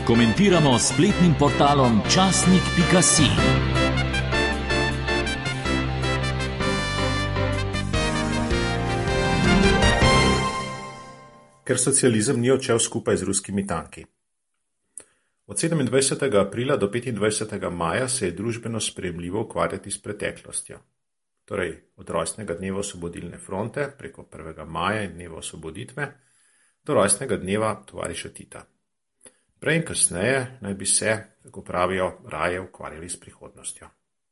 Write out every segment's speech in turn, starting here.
Komentiramo s spletnim portalom časnik.si. Ker socializem ni odšel skupaj z ruskimi tanki. Od 27. aprila do 25. maja se je družbeno sprejemljivo ukvarjati s preteklostjo. Torej, od rojstnega dneva Osvobodilne fronte preko 1. maja in dneva osvoboditve do rojstnega dneva tovariša Tita. Prej in kasneje naj bi se, kako pravijo, raje ukvarjali s prihodnostjo.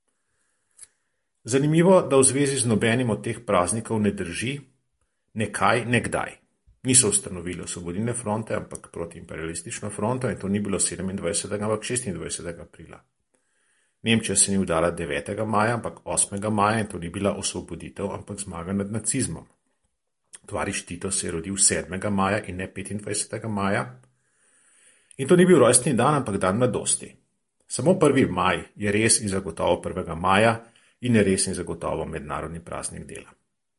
Zanimivo, da v zvezi z nobenim od teh praznikov ne drži nekaj, nekdaj. Niso ustanovili Osvobodilne fronte, ampak protiimperialistično fronto in to ni bilo 27. ampak 26. aprila. Nemčija se ni vdala 9. maja, ampak 8. maja in to ni bila osvoboditev, ampak zmaga nad nacizmom. Tovariš Tito se je rodil 7. maja in ne 25. maja. In to ni bil rojstni dan, ampak dan mladosti. Samo 1. maj je res in zagotovo 1. maja in je res in zagotovo mednarodni praznik dela.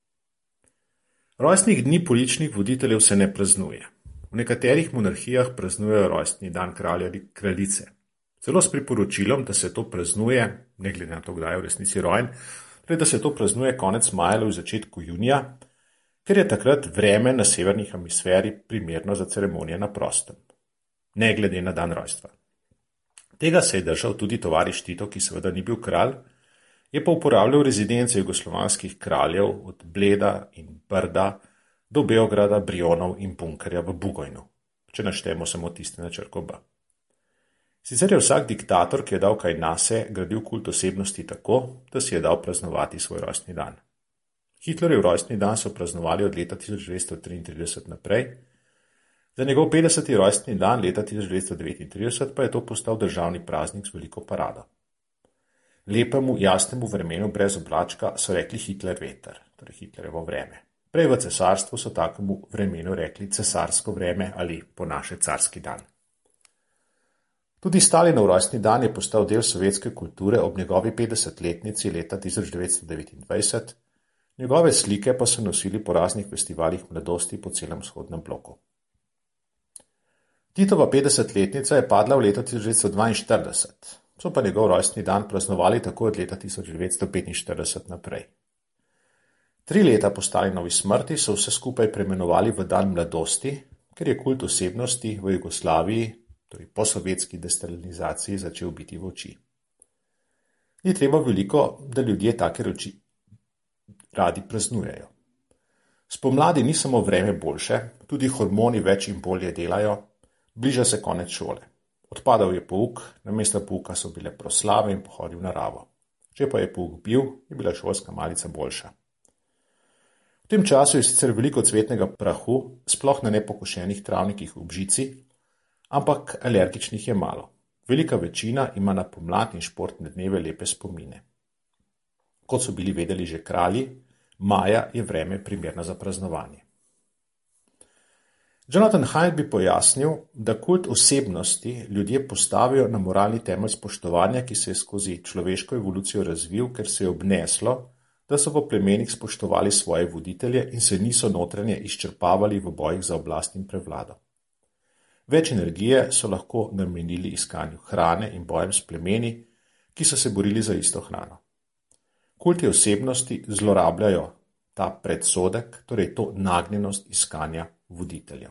Rojstnih dni političnih voditeljev se ne praznuje. V nekaterih monarhijah praznujejo rojstni dan kralja ali kraljice. Celo s priporočilom, da se to praznuje, ne glede na to, kdaj je v resnici rojen, da se to praznuje konec maja ali v začetku junija, ker je takrat vreme na severni hemisferi primerno za ceremonije na prostem, ne glede na dan rojstva. Tega se je držal tudi tovariš Tito, ki seveda ni bil kralj, je pa uporabljal rezidence jugoslovanskih kraljev od Bleda in Brda do Beograda, Brionov in bunkerja v Bugojnu, če naštejemo samo tiste na črko B. Sicer je vsak diktator, ki je dal kaj nase, gradil kult osebnosti tako, da si je dal praznovati svoj rojstni dan. Hitlerjev rojstni dan so praznovali od leta 1933 naprej, za njegov 50. rojstni dan leta 1939 pa je to postal državni praznik z veliko parado. Lepemu, jasnemu vremenu brez oblačka so rekli Hitler veter, torej Hitlerjevo vreme. Prej v cesarstvu so takemu vremenu rekli cesarsko vreme ali po naše carski dan. Tudi Stalinov rojstni dan je postal del sovjetske kulture ob njegovi 50-letnici leta 1929, njegove slike pa so nosili po raznih festivalih mladosti po celem vzhodnem bloku. Titova 50-letnica je padla v leto 1942. So pa njegov rojstni dan praznovali tako od leta 1945 naprej. 3 leta po Stalinovi smrti so vse skupaj preimenovali v dan mladosti, ker je kult osebnosti v Jugoslaviji, torej po sovjetski destalinizaciji, začel biti v oči. Ni treba veliko, da ljudje take reči radi praznujejo. Spomladi ni samo vreme boljše, tudi hormoni več in bolje delajo, bliža se konec šole. Odpadal je pouk, namesto pouka so bile proslave in pohodi v naravo. Če pa je pouk bil, je bila šolska malica boljša. V tem času je sicer veliko cvetnega prahu, sploh na nepokošenih travnikih v Bžici, ampak alergičnih je malo. Velika večina ima na pomlad in športne dneve lepe spomine. Kot so bili vedeli že kralji, maja je vreme primerno za praznovanje. Jonathan Haidt bi pojasnil, da kult osebnosti ljudje postavijo na moralni temelj spoštovanja, ki se je skozi človeško evolucijo razvil, ker se je obneslo, da so v plemenih spoštovali svoje voditelje in se niso notranje izčrpavali v bojih za oblast in prevlado. Več energije so lahko namenili iskanju hrane in bojem s plemeni, ki so se borili za isto hrano. Kulti osebnosti zlorabljajo ta predsodek, torej to nagnjenost iskanja voditeljev.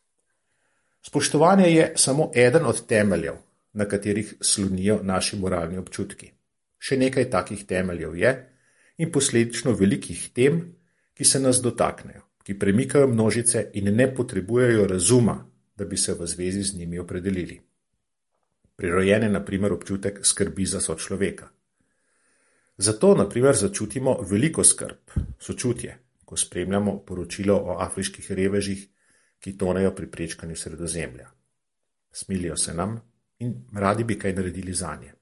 Spoštovanje je samo eden od temeljev, na katerih slonijo naši moralni občutki. Še nekaj takih temeljev je in posledično velikih tem, ki se nas dotaknejo, ki premikajo množice in ne potrebujejo razuma, da bi se v zvezi z njimi opredelili. Prirojen je na primer občutek skrbi za sočloveka. Zato na primer začutimo veliko skrb, sočutje, ko spremljamo poročilo o afriških revežih, ki tonejo pri prečkanju Sredozemlja. Smilijo se nam in radi bi kaj naredili zanje.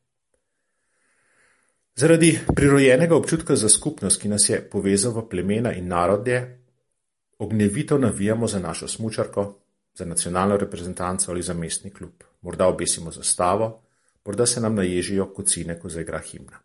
Zaradi prirojenega občutka za skupnost, ki nas je povezal v plemena in narode, ognjevito navijamo za našo smučarko, za nacionalno reprezentanco ali za mestni klub. Morda obesimo zastavo, morda se nam naježijo kocine, ko zaigra himna.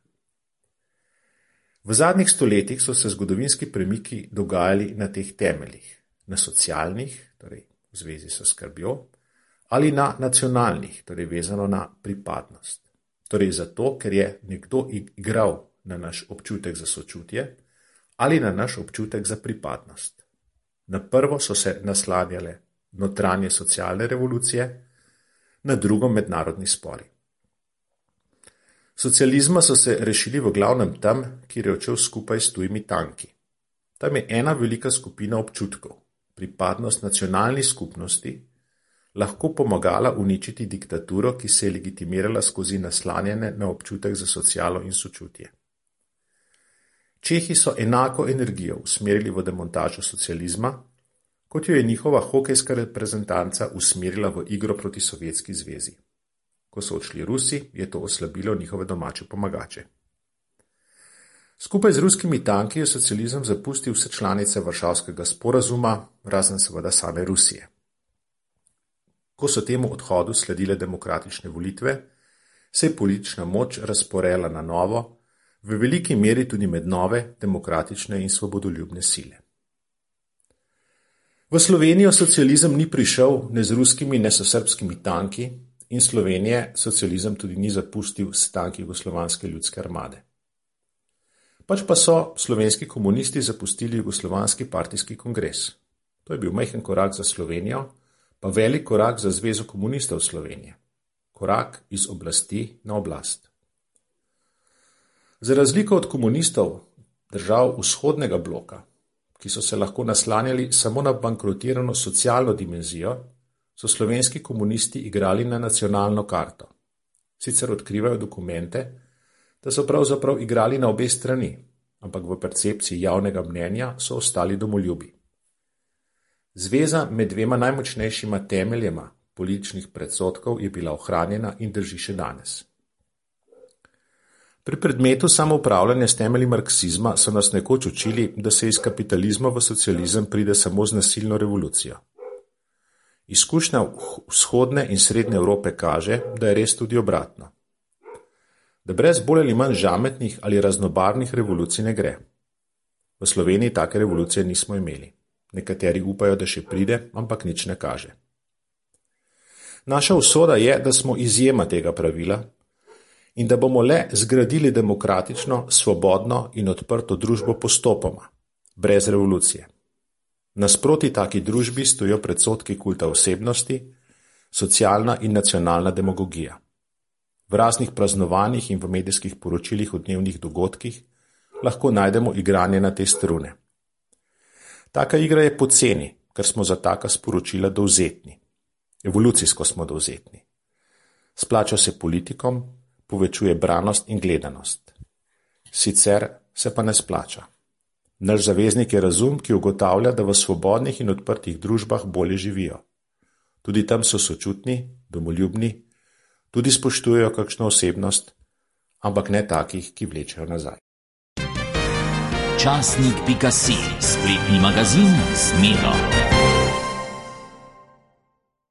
V zadnjih stoletjih so se zgodovinski premiki dogajali na teh temeljih, na socialnih, torej v zvezi s skrbjo, ali na nacionalnih, torej vezano na pripadnost. Torej zato, ker je nekdo igral na naš občutek za sočutje ali na naš občutek za pripadnost. Na prvo so se naslanjale notranje socialne revolucije, na drugo mednarodni spori. Socializma so se rešili v glavnem tam, kjer je odšel skupaj s tujimi tanki. Tam je ena velika skupina občutkov, pripadnost nacionalni skupnosti, lahko pomagala uničiti diktaturo, ki se je legitimirala skozi naslanjanje na občutek za socialo in sočutje. Čehi so enako energijo usmerili v demontažo socializma, kot jo je njihova hokejska reprezentanca usmerila v igro proti Sovjetski zvezi. Ko so odšli Rusi, je to oslabilo njihove domače pomagače. Skupaj z ruskimi tanki je socializem zapustil vse članice Varšavskega sporazuma, razen seveda same Rusije. Ko so temu odhodu sledile demokratične volitve, se je politična moč razporela na novo, v veliki meri tudi med nove, demokratične in svobodoljubne sile. V Slovenijo socializem ni prišel ne z ruskimi, ne s srbskimi tanki in Slovenije socializem tudi ni zapustil s tanki Jugoslovanske ljudske armade. Pač pa so slovenski komunisti zapustili Jugoslovanski partijski kongres. To je bil majhen korak za Slovenijo, pa velik korak za Zvezo komunistov Slovenije. Korak iz oblasti na oblast. Za razliko od komunistov držav vzhodnega bloka, ki so se lahko naslanjali samo na bankrotirano socialno dimenzijo, so slovenski komunisti igrali na nacionalno karto. Sicer odkrivajo dokumente, da so pravzaprav igrali na obe strani, ampak v percepciji javnega mnenja so ostali domoljubi. Zveza med dvema najmočnejšima temeljema političnih predsodkov je bila ohranjena in drži še danes. Pri predmetu samoupravljanja s temelji marksizma so nas nekoč učili, da se iz kapitalizma v socializem pride samo z nasilno revolucijo. Izkušnja vzhodne in srednje Evrope kaže, da je res tudi obratno. Da brez bolj ali manj žametnih ali raznobarvnih revolucij ne gre. V Sloveniji take revolucije nismo imeli. Nekateri upajo, da še pride, ampak nič ne kaže. Naša usoda je, da smo izjema tega pravila in da bomo le zgradili demokratično, svobodno in odprto družbo postopoma, brez revolucije. Nasproti taki družbi stojijo predsodki kulta osebnosti, socialna in nacionalna demagogija. V raznih praznovanjih in v medijskih poročilih o dnevnih dogodkih lahko najdemo igranje na te strune. Taka igra je poceni, ker smo za taka sporočila dovzetni. Evolucijsko smo dovzetni. Splača se politikom, povečuje branost in gledanost. Sicer se pa ne splača. Naš zaveznik je razum, ki ugotavlja, da v svobodnih in odprtih družbah bolje živijo. Tudi tam so sočutni, domoljubni, tudi spoštujejo kakšno osebnost, ampak ne takih, ki vlečejo nazaj. Časnik.si, spletni magazin z Miro.